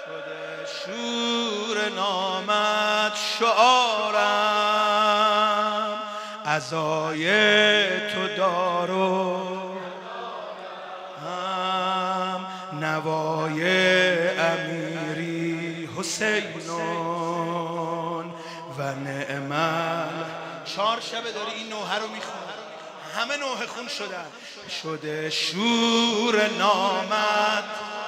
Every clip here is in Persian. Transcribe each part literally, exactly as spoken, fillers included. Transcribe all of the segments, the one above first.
شده شور نامت شعارم، عزای تو دارو هم نوای امیری حسینون و نعمت. چهار شبه داری این نوحه رو میخونی، همه نوحه خون شدن. شده شور نامت،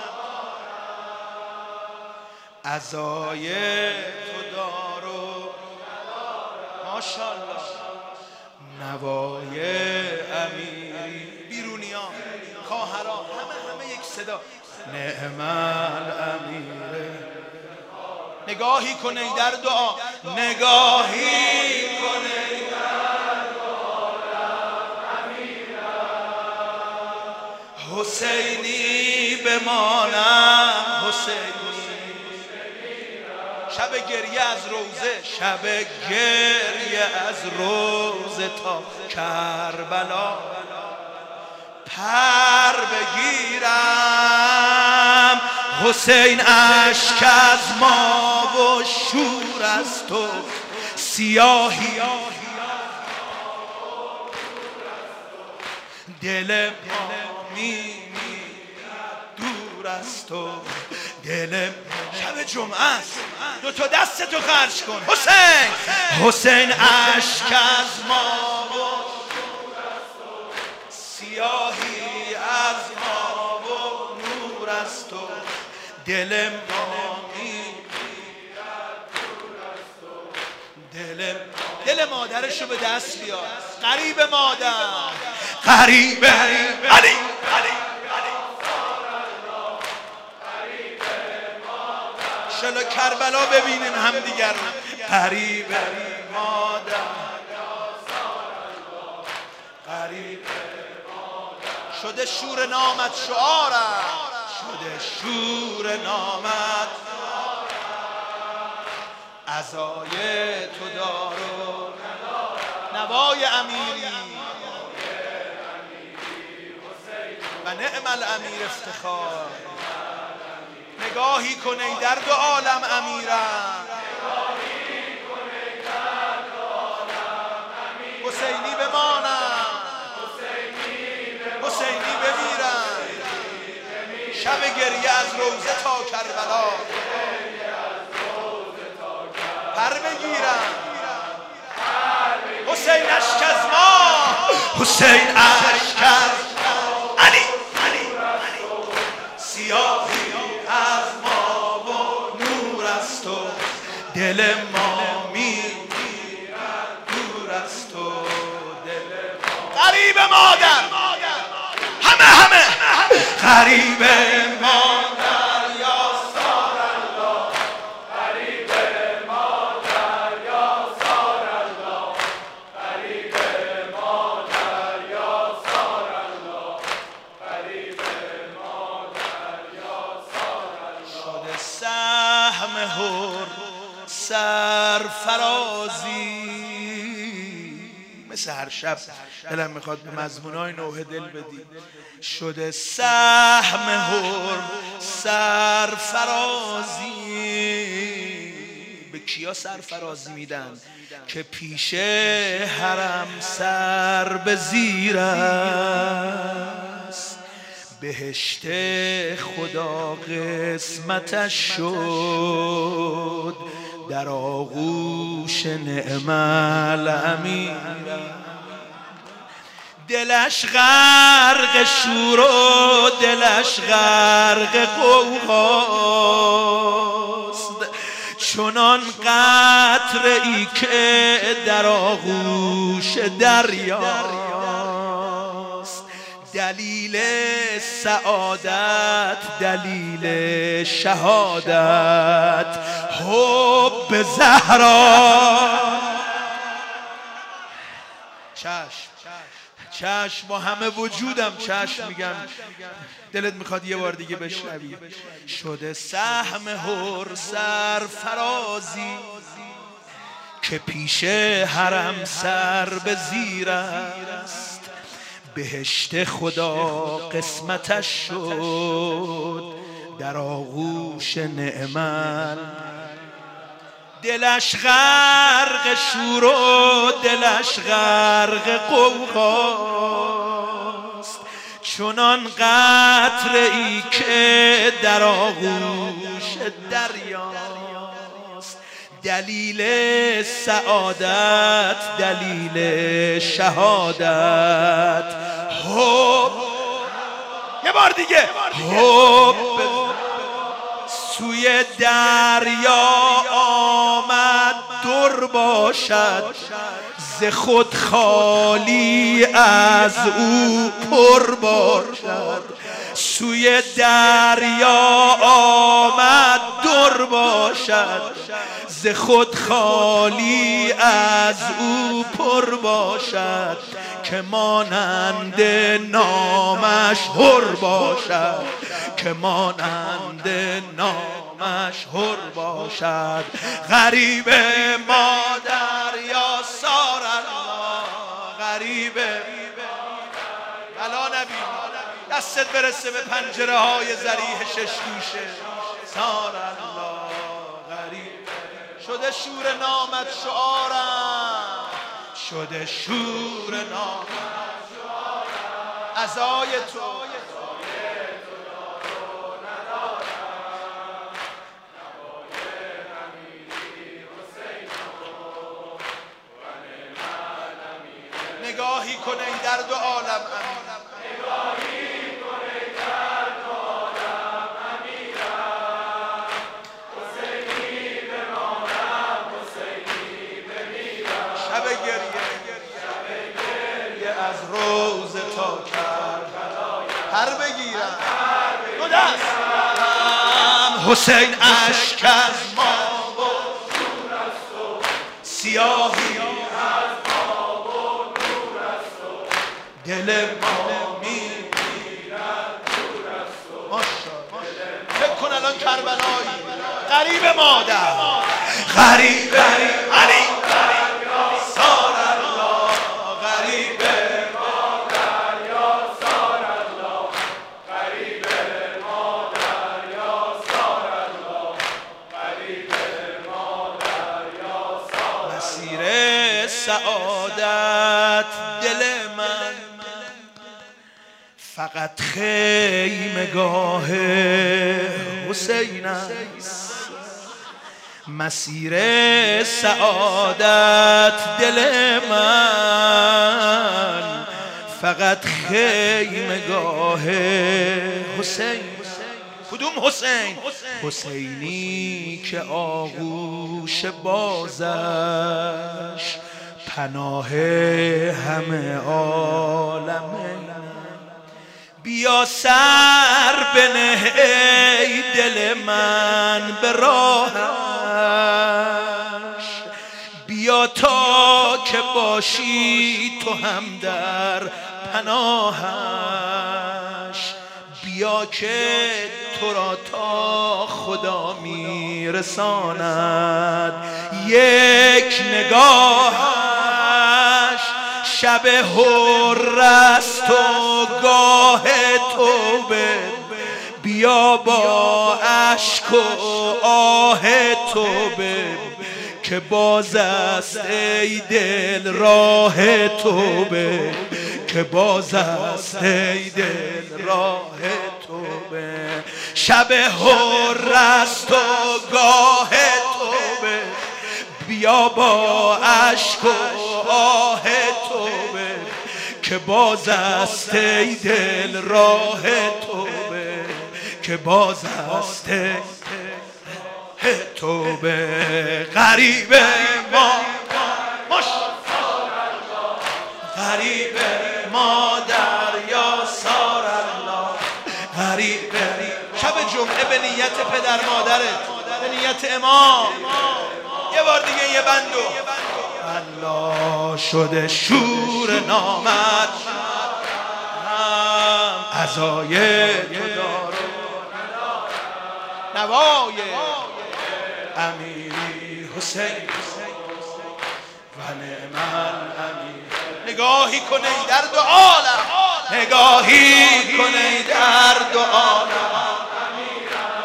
عزای تو دارو ماشاءالله، نوای امیری. بیرونیا، خواهرا، همه همه یک صدا. نعم الامیره. نگاهی کن ای در دعا، نگاهی کن ای در دعا، حسینی بمانم، حسینی. شب گریه از روزه، شب گریه از روزه تا کربلا پر بگیرم. حسین اشک از ما و شور از تو، سیاهی دل ما میمیرد دور از تو. دل شب جمعه است، دو تا دست تو خرج کن حسین. حسین اشک از ما و شور از تو، سیاهی از ما و نور از تو. دل ما میمیرد دور از تو. دل دل مادرشو به دست بیار. غریب مادر، غریب علی شلا کربلا ببینیم هم دیگر رو. غریب مادر، غریب شده شور نامت شعارم، شده شور نامت، عزای تو دارو نوای امیری و نعم الامیر افتخار. نگاهی کن ای در دو عالم امیرم، حسینی بمانم، حسینی بمیرم. شب گریه از روزه تا کربلا پر بگیرم. حسین اشک از ما، حسین اشک از علی، سیاهی از ما و نور از تو. دل ما میمیرد دور از تو. دل ما غریب مادر، همه همه غریب مادر یا سار الله، غریب مادر یا سار الله، غریب مادر یا سار الله، غریب مادر یا سار الله. شده سهم هر سرفرازی، مثل هر شب دلم میخواد به مضمونای نوحه دل بدی. شده سهم هر سرفرازی، به کیا سرفرازی میدن؟ که پیش حرم سر به زیر است، بهشت خدا قسمتش شد، در آغوش نعم الامیر. دلش غرق شور و دلش غرق غوغاست، چنان قطره ای که در آغوش دریاست. دلیل سعادت، دلیل شهادت، حب زهرا. چشم چشم با همه وجودم چشم میگم، دلت میخواد یه بار دیگه بشنوی. شده سهم هر سرفرازی، که پیش حرم سر به زیر است، بهشت خدا قسمتش شد، در آغوش نعمت، دلش غرق شور و دلش غرق غوغاست، چنان قطره ای که در آغوش دریاست. دلیل سعادت، دلیل شهادت، حب، یه بار دیگه، حب سوی دریا آمد در باشد، ز خود خالی از او پر باشد. سوی دریا آمد در باشد، ز خود خالی از او پر باشد. که مانند نامش هر باشد، که مانند نامش هر باشد. غریب مادر یا سار الله، غریب بلا نبی، دستت برسه به پنجره های ذریح شش گوشه. سار الله غریب شده شور نامت شعارم، شده شور نامت شعارم. عزای تو نگاهی کن ای در دو عالم امیرم، نگاهی کن ای در دو عالم امیرم. حسینی بمانم، حسینی بمیرم. شب گریه، شب گریه از روز تا کربلا پر بگیرم، دو دست حسین اشک از ما و شور است و سیاهی دل ما میگیرد دور است و ماشاءالله. فکر کن الان کربلایی، غریب مادر، غریب علی سار الله، غریب مادر یا سار الله، غریب مادر یا سار الله، غریب مادر یا سار الله. مسیر سعادت دل من فقط خیمگاه حسین است. مسیر سعادت دل من فقط خیمگاه حسین. کدوم حسین؟ حسینی که آغوش بازش پناه همه عالمه. بیا سر بنه ای دل من به راهش، بیا تا که باشی تو هم در پناهش. بیا که تو را تا خدا میرساند یک نگاهش. شب حر است و گاه توبه، بیا با اشک و آه توبه. که باز است ای دل راه توبه، که باز است ای دل راه توبه. شب حر است و گاه توبه، بیا با اشک و آه توبه. که باز است ای دل راه توبه، که باز است توبه. غریب ما غریب مادر یا سار الله، غریب شب جمعه به نیت پدر مادرت، به نیت امام. یه بار دیگه یه بندو الله شده شور نامت، عزای تو دار نوای امیری حسین و نعم الامیر. نگاهی کنه در دو عالم، نگاهی کنه در دو عالم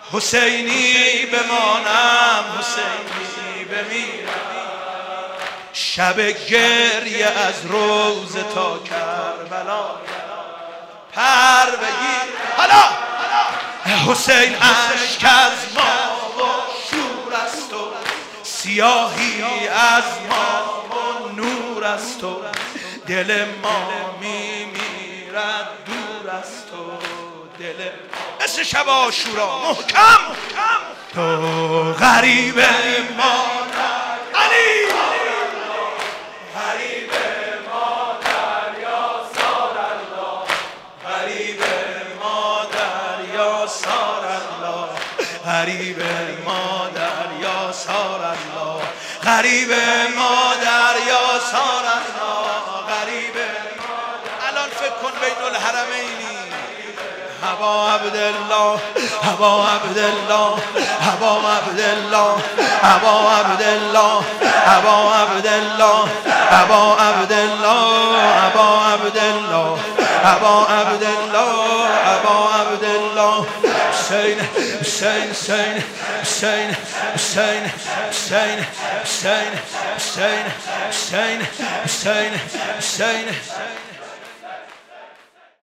حسینی بمانم حسینی بمیرم شب گریه از روز تا کربلا پر بگیر حالا حسین اشک از ما و شور است و سیاهی از ما و نور است و دل ما میمیرد دور است و دل مثل شب عاشورا محکم تو غریب مادر علی غریب مادر یا سار الله غریب مادر یا سار الله غریب مادر یا سار الله غریب مادر یا سار الله غریب مادر الان فکر کن بین الحرمینی ابا عبدالله ابا عبدالله ابا عبدالله ابا عبدالله ابا عبدالله ابا عبدالله ابا عبدالله ابا عبدالله ابا عبدالله حسین حسین حسین حسین حسین حسین حسین حسین حسین حسین حسین